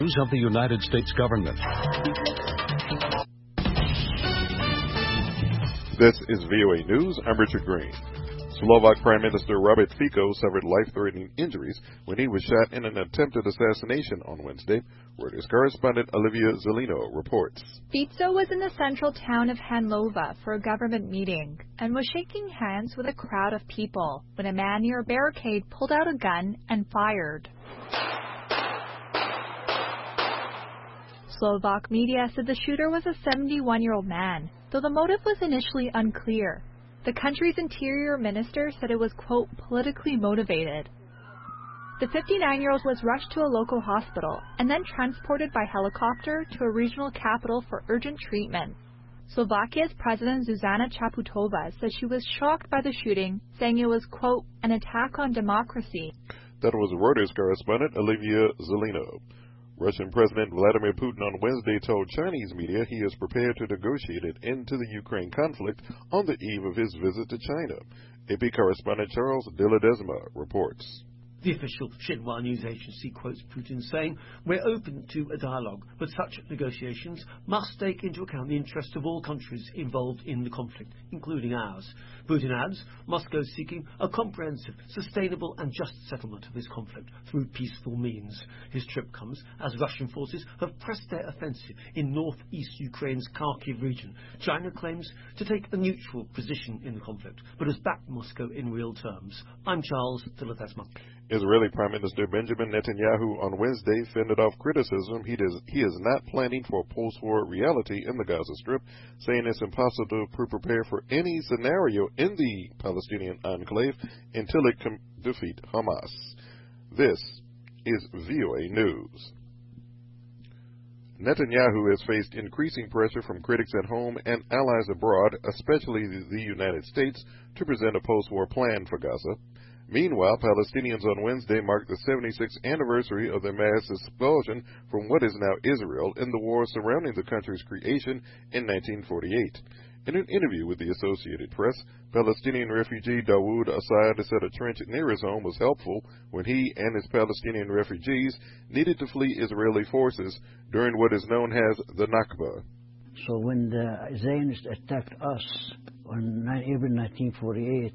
News of the United States government. This is VOA News. I'm Richard Green. Slovak Prime Minister Robert Fico suffered life-threatening injuries when he was shot in an attempted assassination on Wednesday. Reuters correspondent Olivia Zelino reports. Fico was in the central town of Hanlova for a government meeting and was shaking hands with a crowd of people when a man near a barricade pulled out a gun and fired. Slovak media said the shooter was a 71-year-old man, though the motive was initially unclear. The country's interior minister said it was, quote, politically motivated. The 59-year-old was rushed to a local hospital and then transported by helicopter to a regional capital for urgent treatment. Slovakia's President Zuzana Čaputová said she was shocked by the shooting, saying it was, quote, an attack on democracy. That was Reuters correspondent Olivia Zelino. Russian President Vladimir Putin on Wednesday told Chinese media he is prepared to negotiate an end to the Ukraine conflict on the eve of his visit to China. AP correspondent Charles de Ledesma reports. The official Xinhua news agency quotes Putin saying, "We're open to a dialogue, but such negotiations must take into account the interests of all countries involved in the conflict, including ours." Putin adds, Moscow seeking a comprehensive, sustainable and just settlement of this conflict through peaceful means. His trip comes as Russian forces have pressed their offensive in northeast Ukraine's Kharkiv region. China claims to take a neutral position in the conflict, but has backed Moscow in real terms. I'm Charles de Ledesma. Israeli Prime Minister Benjamin Netanyahu on Wednesday fended off criticism he is not planning for a post-war reality in the Gaza Strip, saying it's impossible to prepare for any scenario in the Palestinian enclave until it can defeat Hamas. This is VOA News. Netanyahu has faced increasing pressure from critics at home and allies abroad, especially the United States, to present a post-war plan for Gaza. Meanwhile, Palestinians on Wednesday marked the 76th anniversary of their mass expulsion from what is now Israel in the war surrounding the country's creation in 1948. In an interview with the Associated Press, Palestinian refugee Dawood Assad said a trench near his home was helpful when he and his Palestinian refugees needed to flee Israeli forces during what is known as the Nakba. So when the Zionists attacked us on April 1948,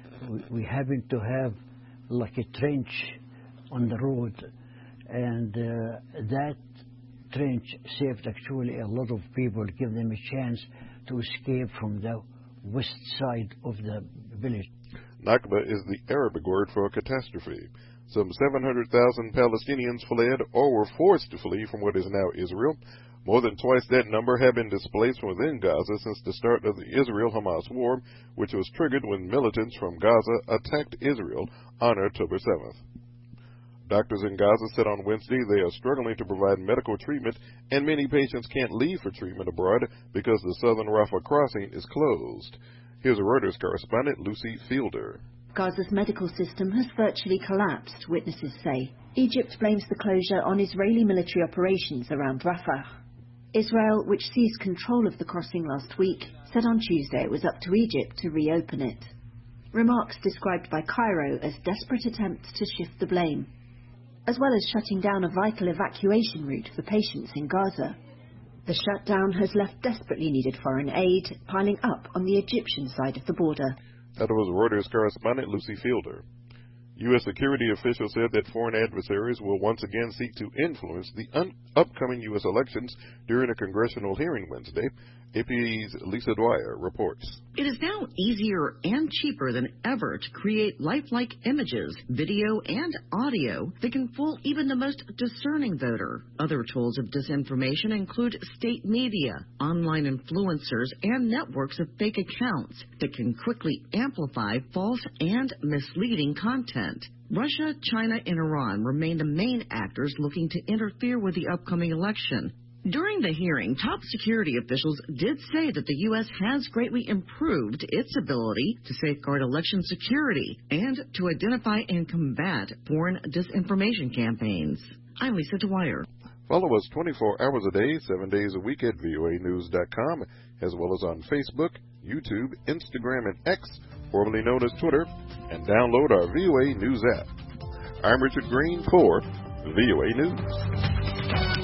we happened to have like a trench on the road, and that trench saved actually a lot of people, give them a chance to escape from the west side of the village. Nakba is the Arabic word for a catastrophe. Some 700,000 Palestinians fled or were forced to flee from what is now Israel. More than twice that number have been displaced from within Gaza since the start of the Israel-Hamas war, which was triggered when militants from Gaza attacked Israel on October 7th. Doctors in Gaza said on Wednesday they are struggling to provide medical treatment, and many patients can't leave for treatment abroad because the southern Rafah crossing is closed. Here's a Reuters correspondent, Lucy Fielder. Gaza's medical system has virtually collapsed, witnesses say. Egypt blames the closure on Israeli military operations around Rafah. Israel, which seized control of the crossing last week, said on Tuesday it was up to Egypt to reopen it. Remarks described by Cairo as desperate attempts to shift the blame, as well as shutting down a vital evacuation route for patients in Gaza. The shutdown has left desperately needed foreign aid piling up on the Egyptian side of the border. That was Reuters correspondent Lucy Fielder. U.S. security officials said that foreign adversaries will once again seek to influence the upcoming U.S. elections during a congressional hearing Wednesday. AP's Lisa Dwyer reports. It is now easier and cheaper than ever to create lifelike images, video, and audio that can fool even the most discerning voter. Other tools of disinformation include state media, online influencers, and networks of fake accounts that can quickly amplify false and misleading content. Russia, China, and Iran remain the main actors looking to interfere with the upcoming election. During the hearing, top security officials did say that the U.S. has greatly improved its ability to safeguard election security and to identify and combat foreign disinformation campaigns. I'm Lisa Dwyer. Follow us 24 hours a day, 7 days a week at voanews.com, as well as on Facebook, YouTube, Instagram, and X, formerly known as Twitter, and download our VOA News app. I'm Richard Green for VOA News.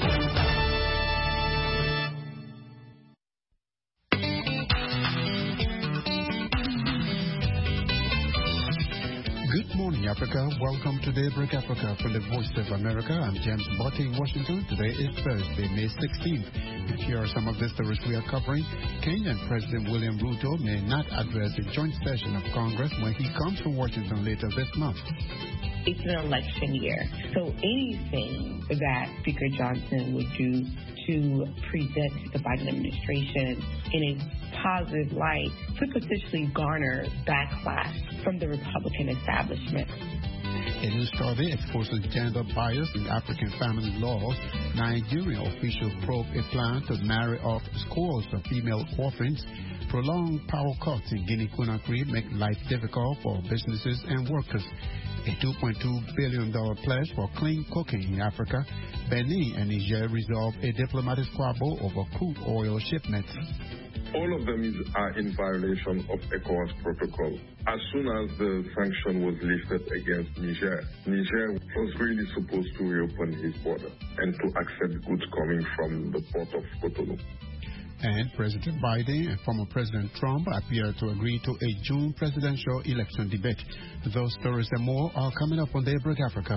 morning, Africa. Welcome to Daybreak Africa from the Voice of America. I'm James Botte in Washington. Today is Thursday, May 16th. Here are some of the stories we are covering. Kenyan President William Ruto may not address a joint session of Congress when he comes to Washington later this month. It's an election year, so anything that Speaker Johnson would do to present the Biden administration in a positive light could potentially garner backlash from the Republican establishment. A new study exposes gender bias in African family laws. Nigerian officials probe a plan to marry off scores of female orphans. Prolonged power cuts in Guinea-Conakry make life difficult for businesses and workers. A $2.2 billion pledge for clean cooking in Africa. Benin and Niger resolve a diplomatic squabble over crude oil shipments. All of them are in violation of ECOWAS protocol. As soon as the sanction was lifted against Niger was really supposed to reopen his border and to accept goods coming from the port of Cotonou. And President Biden and former President Trump appear to agree to a June presidential election debate. Those stories and more are coming up on Daybreak Africa.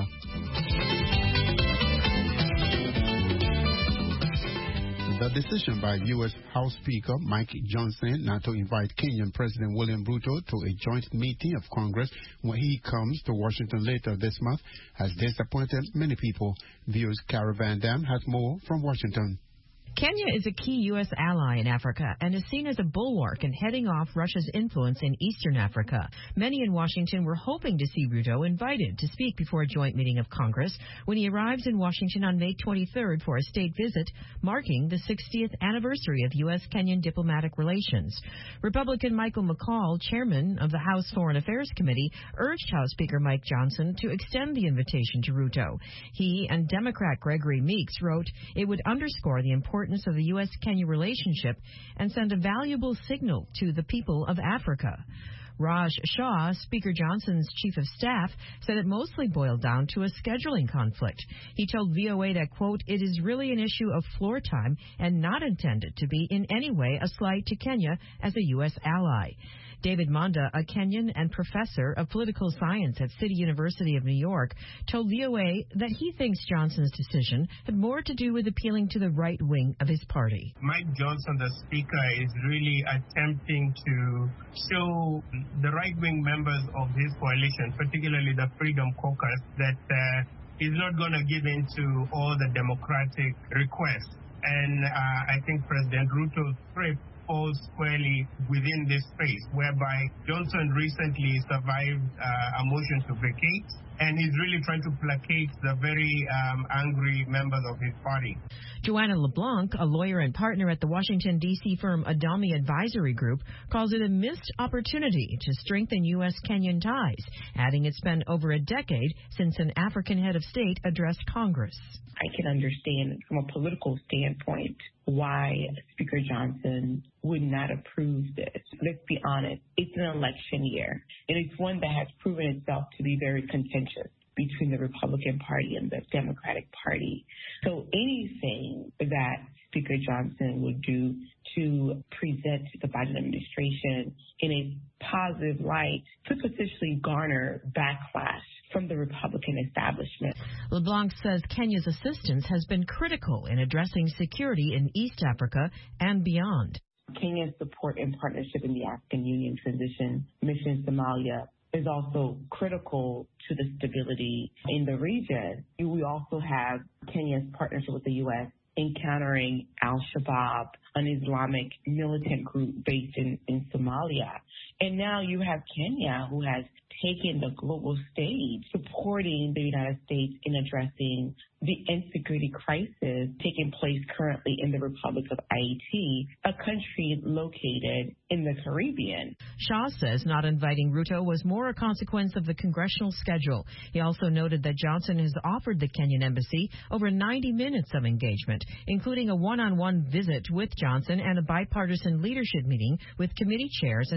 The decision by U.S. House Speaker Mike Johnson not to invite Kenyan President William Ruto to a joint meeting of Congress when he comes to Washington later this month has disappointed many people. Viewers Caravan Dam has more from Washington. Kenya is a key U.S. ally in Africa and is seen as a bulwark in heading off Russia's influence in eastern Africa. Many in Washington were hoping to see Ruto invited to speak before a joint meeting of Congress when he arrives in Washington on May 23rd for a state visit marking the 60th anniversary of U.S.-Kenyan diplomatic relations. Republican Michael McCaul, chairman of the House Foreign Affairs Committee, urged House Speaker Mike Johnson to extend the invitation to Ruto. He and Democrat Gregory Meeks wrote it would underscore the importance of the U.S.-Kenya relationship and send a valuable signal to the people of Africa. Raj Shah, Speaker Johnson's chief of staff, said it mostly boiled down to a scheduling conflict. He told VOA that, quote, it is really an issue of floor time and not intended to be in any way a slight to Kenya as a U.S. ally. David Monda, a Kenyan and professor of political science at City University of New York, told VOA that he thinks Johnson's decision had more to do with appealing to the right wing of his party. Mike Johnson, the speaker, is really attempting to show the right-wing members of his coalition, particularly the Freedom Caucus, that he's not going to give in to all the democratic requests. And I think President Ruto's trip falls squarely within this space, whereby Johnson recently survived a motion to vacate, and he's really trying to placate the very angry members of his party. Joanna LeBlanc, a lawyer and partner at the Washington, D.C. firm Adami Advisory Group, calls it a missed opportunity to strengthen U.S.-Kenyan ties, adding it's been over a decade since an African head of state addressed Congress. I can understand from a political standpoint why Speaker Johnson would not approve this. Let's be honest, it's an election year, and it's one that has proven itself to be very contentious between the Republican Party and the Democratic Party. So anything that Speaker Johnson would do to present the Biden administration in a positive light could potentially garner backlash from the Republican establishment. LeBlanc says Kenya's assistance has been critical in addressing security in East Africa and beyond. Kenya's support and partnership in the African Union transition mission in Somalia is also critical to the stability in the region. We also have Kenya's partnership with the U.S. in countering al-Shabaab, an Islamic militant group based in Somalia. And now you have Kenya, who has taken the global stage, supporting the United States in addressing the insecurity crisis taking place currently in the Republic of Haiti, a country located in the Caribbean. Shah says not inviting Ruto was more a consequence of the congressional schedule. He also noted that Johnson has offered the Kenyan embassy over 90 minutes of engagement, including a one-on-one visit with Johnson and a bipartisan leadership meeting with committee chairs and ranking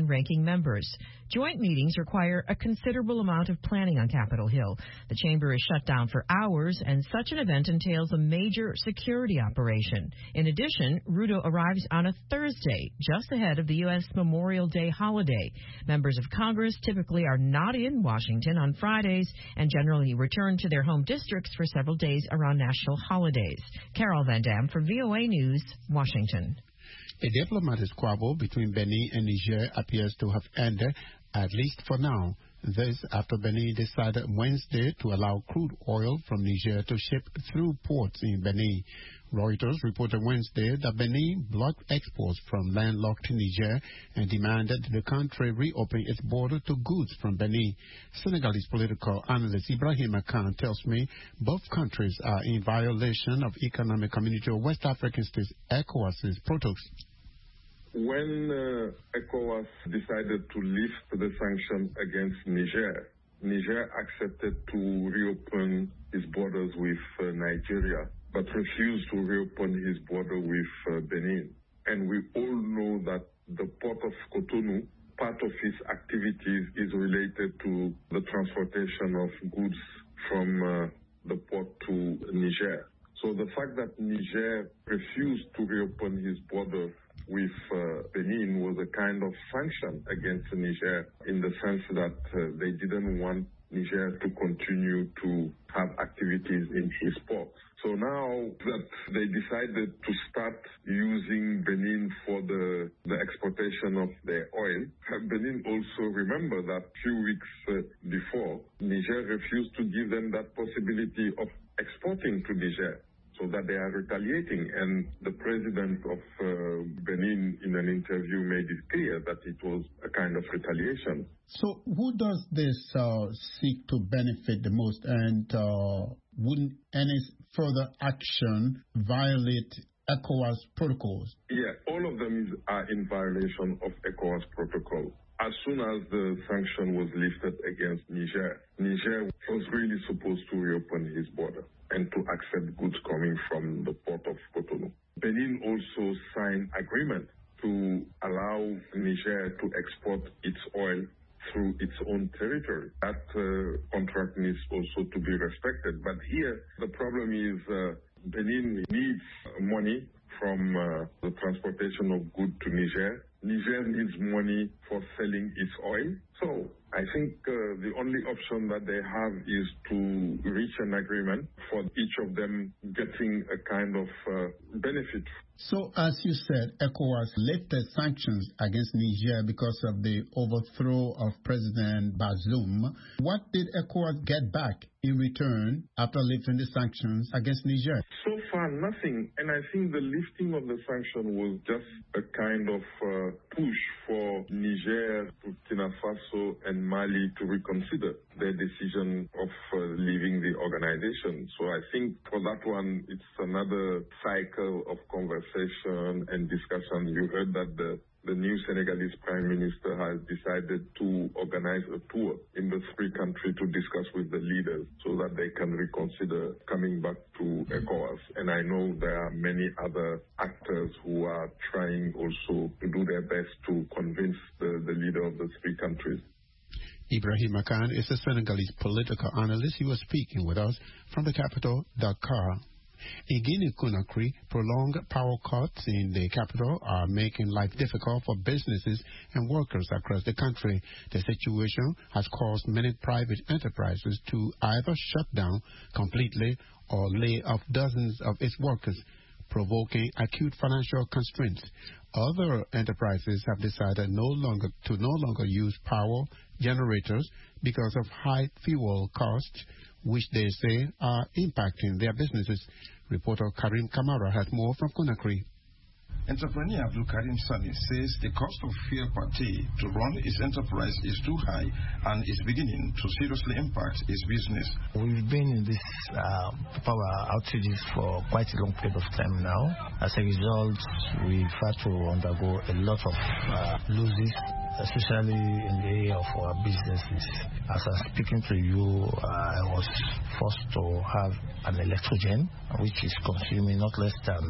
members. Joint meetings require a considerable amount of planning on Capitol Hill. The chamber is shut down for hours, and such an event entails a major security operation. In addition, Ruto arrives on a Thursday, just ahead of the U.S. Memorial Day holiday. Members of Congress typically are not in Washington on Fridays and generally return to their home districts for several days around national holidays. Carol Van Dam for VOA News, Washington. A diplomatic squabble between Benin and Niger appears to have ended, at least for now. This after Benin decided Wednesday to allow crude oil from Niger to ship through ports in Benin. Reuters reported Wednesday that Benin blocked exports from landlocked Niger and demanded the country reopen its border to goods from Benin. Senegalese political analyst Ibrahim Akan tells me both countries are in violation of Economic Community of West African States ECOWAS's protocols. When ECOWAS decided to lift the sanction against Niger accepted to reopen its borders with Nigeria, but refused to reopen his border with Benin. And we all know that the port of Cotonou, part of its activities is related to the transportation of goods from the port to Niger. So the fact that Niger refused to reopen his border with Benin was a kind of sanction against Niger in the sense that they didn't want Niger to continue to have activities in his ports. So now that they decided to start using Benin for the exportation of their oil, Benin also remember that a few weeks before, Niger refused to give them that possibility of exporting to Niger, so that they are retaliating. And the president of Benin in an interview made it clear that it was a kind of retaliation. So who does this seek to benefit the most, and wouldn't any further action violate ECOWAS protocols? Yeah, all of them are in violation of ECOWAS protocol. As soon as the sanction was lifted against Niger was really supposed to reopen his border and to accept goods coming from the port of Cotonou. Benin also signed agreement to allow Niger to export its oil through its own territory. That contract needs also to be respected. But here, the problem is Benin needs money from the transportation of goods to Niger. Niger needs money for selling its oil. So I think the only option that they have is to reach an agreement for each of them getting a kind of benefit. So, as you said, ECOWAS lifted sanctions against Niger because of the overthrow of President Bazoum. What did ECOWAS get back in return after lifting the sanctions against Niger? So far, nothing. And I think the lifting of the sanction was just a kind of push for Niger, Burkina Faso, and Mali to reconsider their decision of leaving the organization. So I think for that one, it's another cycle of conversation and discussion. You heard that the new Senegalese Prime Minister has decided to organize a tour in the three countries to discuss with the leaders so that they can reconsider coming back to ECOWAS. And I know there are many other actors who are trying also to do their best to convince the leader of the three countries. Ibrahim Akan is a Senegalese political analyst. He was speaking with us from the capital, Dakar. In Guinea-Conakry, prolonged power cuts in the capital are making life difficult for businesses and workers across the country. The situation has caused many private enterprises to either shut down completely or lay off dozens of its workers, provoking acute financial constraints. Other enterprises have decided no longer use power generators because of high fuel costs, which they say are impacting their businesses. Reporter Karim Kamara has more from Conakry. Entrepreneur Abdul Karim Sami says the cost of fuel per day to run his enterprise is too high and is beginning to seriously impact his business. We've been in this power outages for quite a long period of time now. As a result, we've had to undergo a lot of losses especially in the area of our businesses. As I'm speaking to you, I was forced to have an electrogen, which is consuming not less than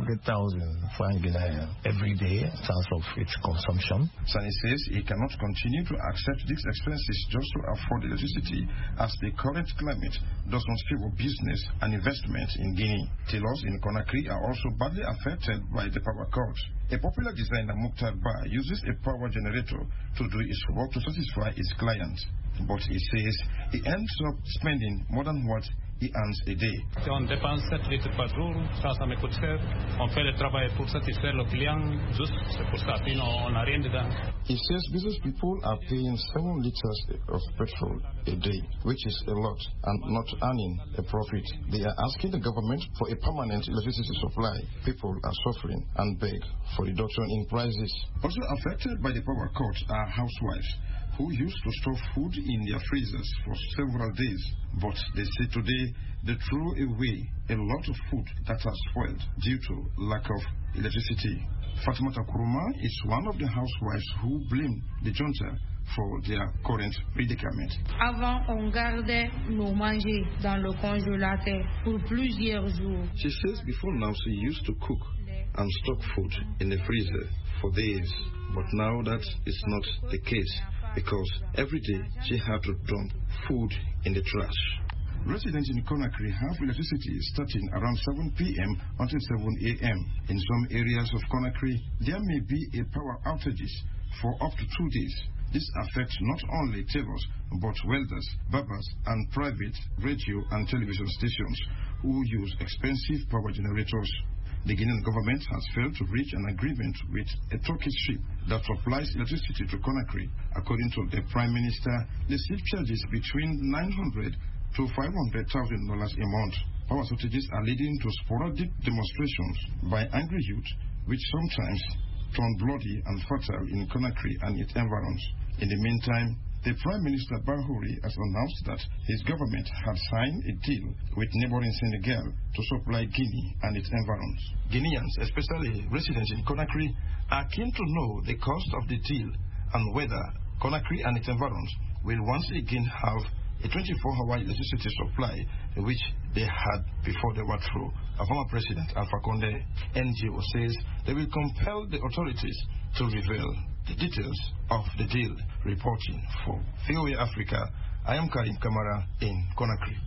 600,000 franc Guinean every day in terms of its consumption. Sani says he cannot continue to accept these expenses just to afford electricity, as the current climate does not favor business and investment in Guinea. Tailors in Conakry are also badly affected by the power cut. A popular designer, Mukhtar Ba, uses a power generator to do his work to satisfy his clients. But he says he ends up spending more than what he earns a day. On dépense 7 litres par jour, ça me coûte cher. On fait le travail pour satisfaire le client, juste c'est pour ça, sinon on n'a rien dedans. He says business people are paying 7 liters of petrol a day, which is a lot, and not earning a profit. They are asking the government for a permanent electricity supply. People are suffering and beg for reduction in prices. Also affected by the power cut are housewives who used to store food in their freezers for several days. But they say today they throw away a lot of food that has spoiled due to lack of electricity. Fatimata Kuruma is one of the housewives who blame the junta for their current predicament. Avant, on gardait nos manger dans le congélateur pour plusieurs jours. She says before now she used to cook and stock food in the freezer for days. But now that is not the case, because every day she had to dump food in the trash. Residents in Conakry have electricity starting around 7 p.m. until 7 a.m. In some areas of Conakry, there may be a power outages for up to 2 days. This affects not only tailors, but welders, barbers, and private radio and television stations who use expensive power generators. The Guinean government has failed to reach an agreement with a Turkish ship that supplies electricity to Conakry. According to the Prime Minister, the ship charges between $900,000 to $500,000 a month. Power shortages are leading to sporadic demonstrations by angry youth, which sometimes turn bloody and fatal in Conakry and its environs. In the meantime, the Prime Minister Bahouri has announced that his government had signed a deal with neighboring Senegal to supply Guinea and its environs. Guineans, especially residents in Conakry, are keen to know the cost of the deal and whether Conakry and its environs will once again have a 24-hour electricity supply, which they had before the overthrow of former President Alpha Condé. NGO says they will compel the authorities to reveal the details of the deal. Reporting for VOA Africa, I am Karim Kamara in Conakry.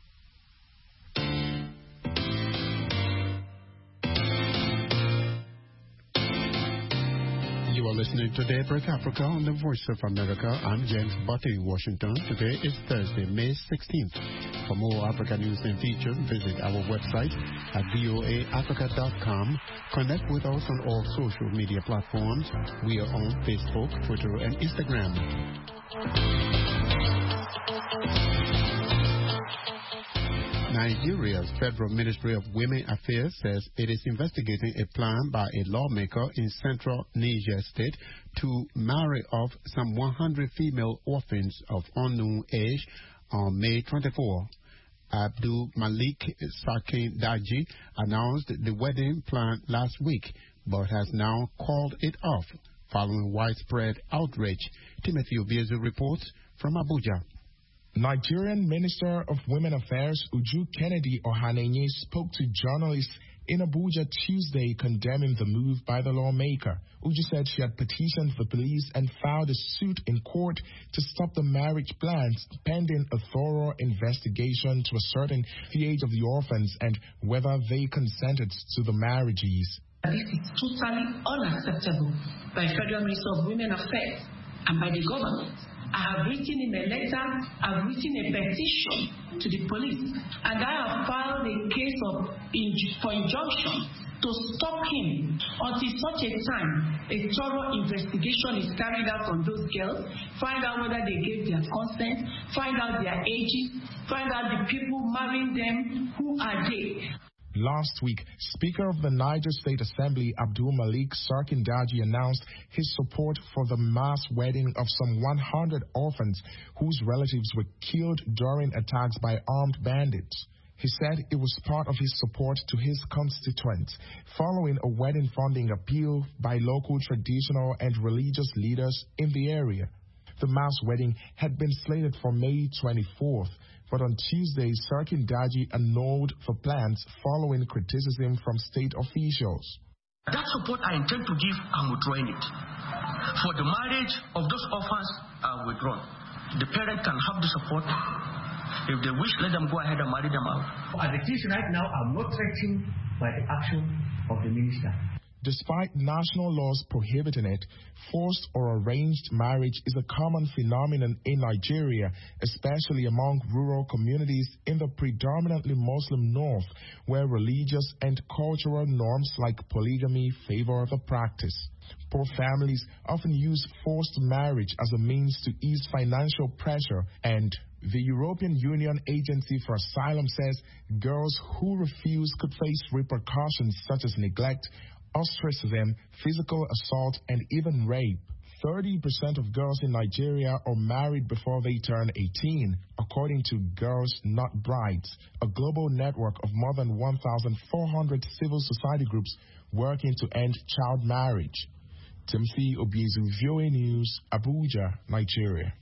You are listening to Daybreak Africa on the Voice of America. I'm James Butte in Washington. Today is Thursday, May 16th. For more Africa news and features, visit our website at voaafrica.com. Connect with us on all social media platforms. We are on Facebook, Twitter, and Instagram. Nigeria's Federal Ministry of Women Affairs says it is investigating a plan by a lawmaker in central Niger State to marry off some 100 female orphans of unknown age on May 24. Abdul Malik Sakin Daji announced the wedding plan last week, but has now called it off following widespread outrage. Timothy Obiezu reports from Abuja. Nigerian Minister of Women Affairs Uju Kennedy Ohanenye spoke to journalists in Abuja Tuesday condemning the move by the lawmaker. Uju said she had petitioned the police and filed a suit in court to stop the marriage plans pending a thorough investigation to ascertain the age of the orphans and whether they consented to the marriages. This is totally unacceptable by Federal Minister of Women Affairs and by the government. I have written in a letter, I've written a petition to the police, and I have filed a case for injunction to stop him until such a time a thorough investigation is carried out on those girls, find out whether they gave their consent, find out their ages, find out the people marrying them, who are they. Last week, Speaker of the Niger State Assembly, Abdul Malik Sarkin Daji, announced his support for the mass wedding of some 100 orphans whose relatives were killed during attacks by armed bandits. He said it was part of his support to his constituents following a wedding funding appeal by local traditional and religious leaders in the area. The mass wedding had been slated for May 24th, but on Tuesday, Sarkin Daji annulled the plans following criticism from state officials. That support I intend to give, I'm withdrawing it. For the marriage of those orphans, I'm withdrawn. The parent can have the support. If they wish, let them go ahead and marry them out. As it is right now, I'm not threatened by the action of the minister. Despite national laws prohibiting it, forced or arranged marriage is a common phenomenon in Nigeria, especially among rural communities in the predominantly Muslim north, where religious and cultural norms like polygamy favor the practice. Poor families often use forced marriage as a means to ease financial pressure, and the European Union Agency for Asylum says girls who refuse could face repercussions such as neglect, ostracism, physical assault, and even rape. 30% of girls in Nigeria are married before they turn 18, according to Girls Not Brides, a global network of more than 1,400 civil society groups working to end child marriage. Timothy Obiezu, VOA News, Abuja, Nigeria.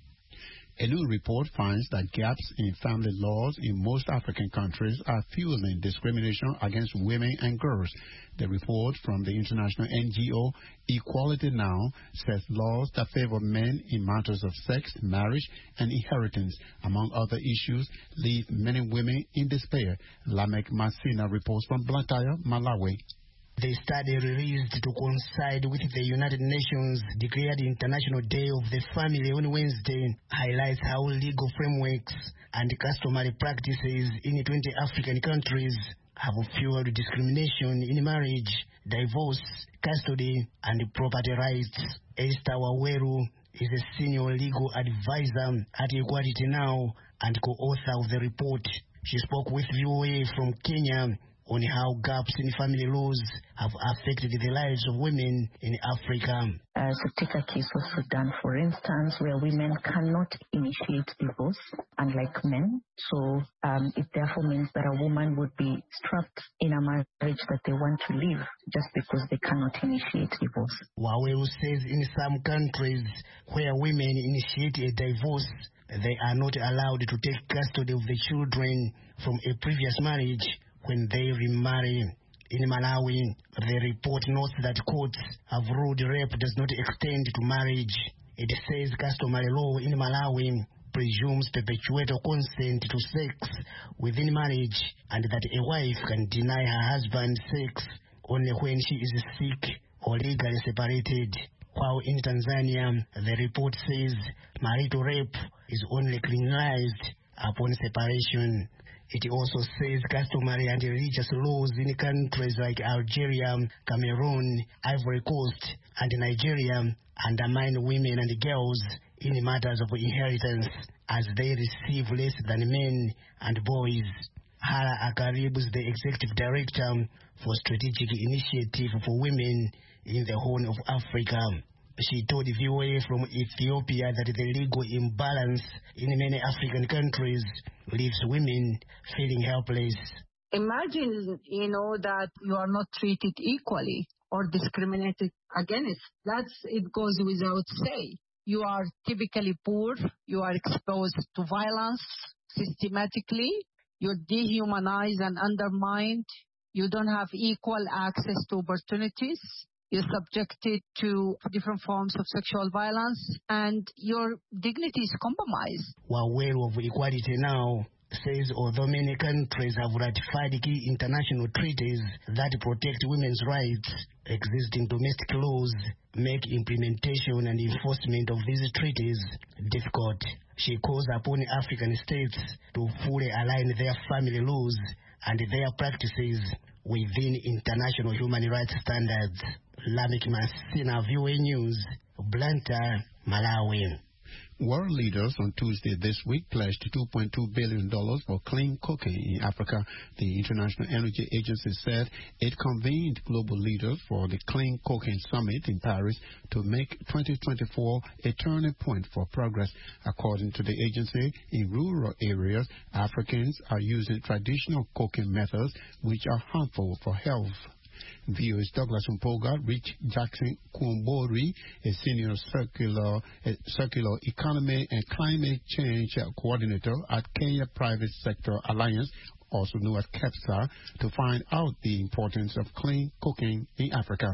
A new report finds that gaps in family laws in most African countries are fueling discrimination against women and girls. The report from the international NGO Equality Now says laws that favor men in matters of sex, marriage, and inheritance, among other issues, leave many women in despair. Lamek Masina reports from Blantyre, Malawi. The study released to coincide with the United Nations declared International Day of the Family on Wednesday highlights how legal frameworks and customary practices in 20 African countries have fueled discrimination in marriage, divorce, custody, and property rights. Esther Waweru is a senior legal advisor at Equality Now and co-author of the report. She spoke with VOA from Kenya on how gaps in family laws have affected the lives of women in Africa. So take a case of Sudan, for instance, where women cannot initiate divorce, unlike men. So it therefore means that a woman would be trapped in a marriage that they want to leave just because they cannot initiate divorce. Waweru says in some countries where women initiate a divorce, they are not allowed to take custody of the children from a previous marriage when they remarry. In Malawi, the report notes that courts have ruled rape does not extend to marriage. It says customary law in Malawi presumes perpetual consent to sex within marriage and that a wife can deny her husband sex only when she is sick or legally separated. While in Tanzania, the report says marital rape is only criminalized upon separation. It also says customary and religious laws in countries like Algeria, Cameroon, Ivory Coast, and Nigeria undermine women and girls in matters of inheritance as they receive less than men and boys. Hara Akarib is the executive director for Strategic Initiative for Women in the Horn of Africa. She told VOA from Ethiopia that the legal imbalance in many African countries leaves women feeling helpless. Imagine, that you are not treated equally or discriminated against. It goes without say. You are typically poor. You are exposed to violence systematically. You're dehumanized and undermined. You don't have equal access to opportunities. You're subjected to different forms of sexual violence, and your dignity is compromised. Waweru of Equality Now says although many countries have ratified key international treaties that protect women's rights, existing domestic laws make implementation and enforcement of these treaties difficult. She calls upon African states to fully align their family laws and their practices within international human rights standards. Lamek Masina, VOA News, Blantyre, Malawi. World leaders on Tuesday this week pledged $2.2 billion for clean cooking in Africa. The International Energy Agency said it convened global leaders for the Clean Cooking Summit in Paris to make 2024 a turning point for progress. According to the agency, in rural areas, Africans are using traditional cooking methods which are harmful for health. VOA's Douglas Mpoga reached Jackson Kumbori, a senior circular economy and climate change coordinator at Kenya Private Sector Alliance, also known as KEPSA, to find out the importance of clean cooking in Africa.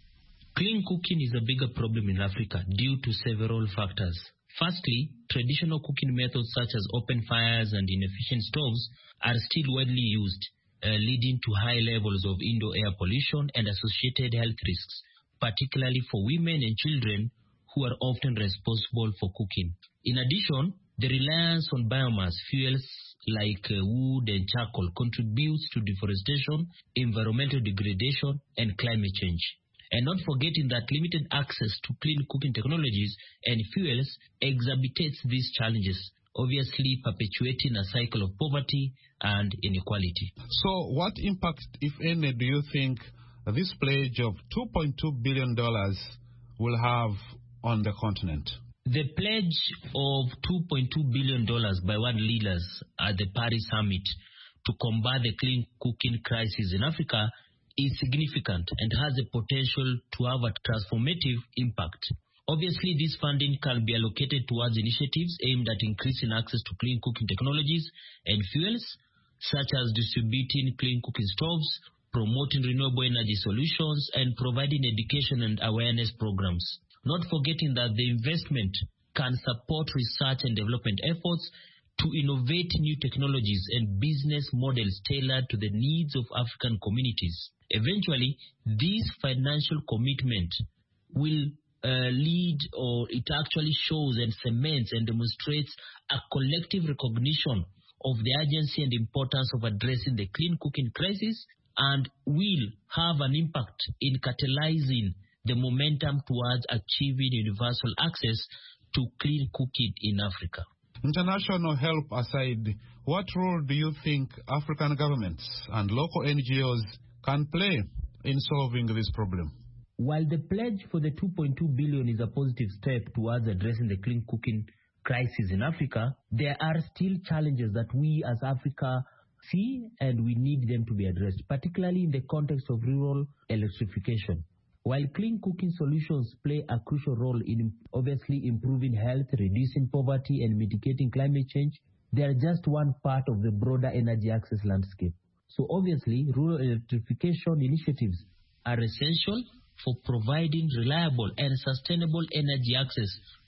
Clean cooking is a bigger problem in Africa due to several factors. Firstly, traditional cooking methods such as open fires and inefficient stoves are still widely used, leading to high levels of indoor air pollution and associated health risks, particularly for women and children who are often responsible for cooking. In addition, the reliance on biomass fuels like wood and charcoal contributes to deforestation, environmental degradation, and climate change. And not forgetting that limited access to clean cooking technologies and fuels exacerbates these challenges, obviously perpetuating a cycle of poverty and inequality. So what impact, if any, do you think this pledge of $2.2 billion will have on the continent? The pledge of $2.2 billion by world leaders at the Paris Summit to combat the clean cooking crisis in Africa is significant and has the potential to have a transformative impact. Obviously, this funding can be allocated towards initiatives aimed at increasing access to clean cooking technologies and fuels, such as distributing clean cooking stoves, promoting renewable energy solutions, and providing education and awareness programs. Not forgetting that the investment can support research and development efforts to innovate new technologies and business models tailored to the needs of African communities. Eventually, this financial commitment will lead, or it actually shows and cements and demonstrates a collective recognition of the urgency and importance of addressing the clean cooking crisis, and will have an impact in catalyzing the momentum towards achieving universal access to clean cooking in Africa. International help aside, what role do you think African governments and local NGOs can play in solving this problem? While the pledge for the $2.2 billion is a positive step towards addressing the clean cooking crisis in Africa, there are still challenges that we as Africa see and we need them to be addressed, particularly in the context of rural electrification. While clean cooking solutions play a crucial role in obviously improving health, reducing poverty, and mitigating climate change, they are just one part of the broader energy access landscape. So obviously, rural electrification initiatives are essential for providing reliable and sustainable energy access.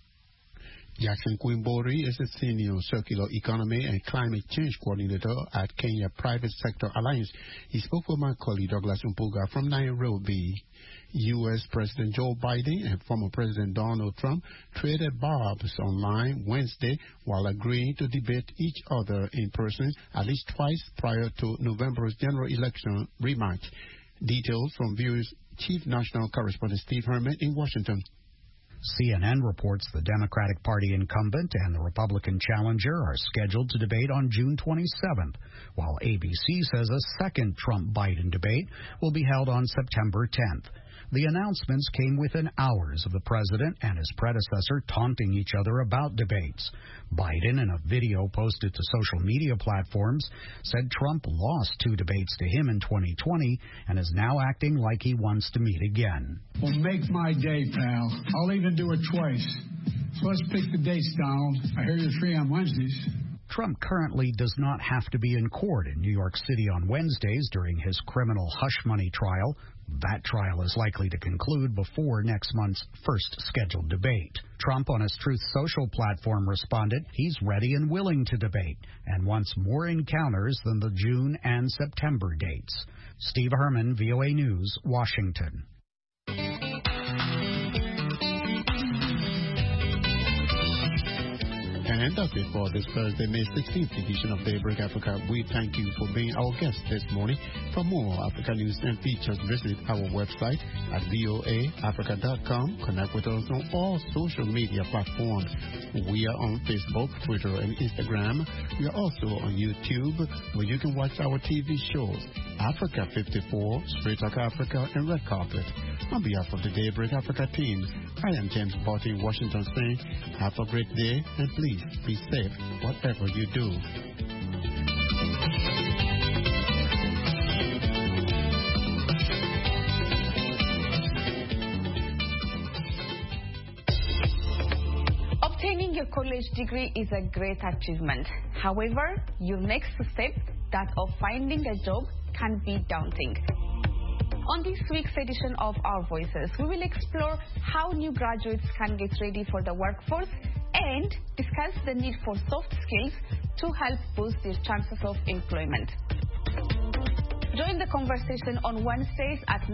Jackson Kumbori is a senior circular economy and climate change coordinator at Kenya Private Sector Alliance. He spoke with my colleague Douglas Mpuga from Nairobi. U.S. President Joe Biden and former President Donald Trump traded barbs online Wednesday while agreeing to debate each other in person at least twice prior to November's general election rematch. Details from VOA's Chief National Correspondent Steve Herman in Washington. CNN reports the Democratic Party incumbent and the Republican challenger are scheduled to debate on June 27th, while ABC says a second Trump-Biden debate will be held on September 10th. The announcements came within hours of the president and his predecessor taunting each other about debates. Biden, in a video posted to social media platforms, said Trump lost 2 debates to him in 2020 and is now acting like he wants to meet again. Well, make my day, pal. I'll even do it twice. So let's pick the dates, Donald. I hear you're free on Wednesdays. Trump currently does not have to be in court in New York City on Wednesdays during his criminal hush money trial. That trial is likely to conclude before next month's first scheduled debate. Trump on his Truth Social platform responded he's ready and willing to debate and wants more encounters than the June and September dates. Steve Herman, VOA News, Washington. And that's it for this Thursday, May 16th edition of Daybreak Africa. We thank you for being our guest this morning. For more Africa news and features, visit our website at voaafrica.com. Connect with us on all social media platforms. We are on Facebook, Twitter, and Instagram. We are also on YouTube, where you can watch our TV shows, Africa 54, Straight Talk Africa, and Red Carpet. On behalf of the Daybreak Africa team, I am James Barty in Washington saying, have a great day, and please be safe whatever you do. Obtaining your college degree is a great achievement. However, your next step, that of finding a job, can be daunting. On this week's edition of Our Voices, we will explore how new graduates can get ready for the workforce and discuss the need for soft skills to help boost their chances of employment. Join the conversation on Wednesdays at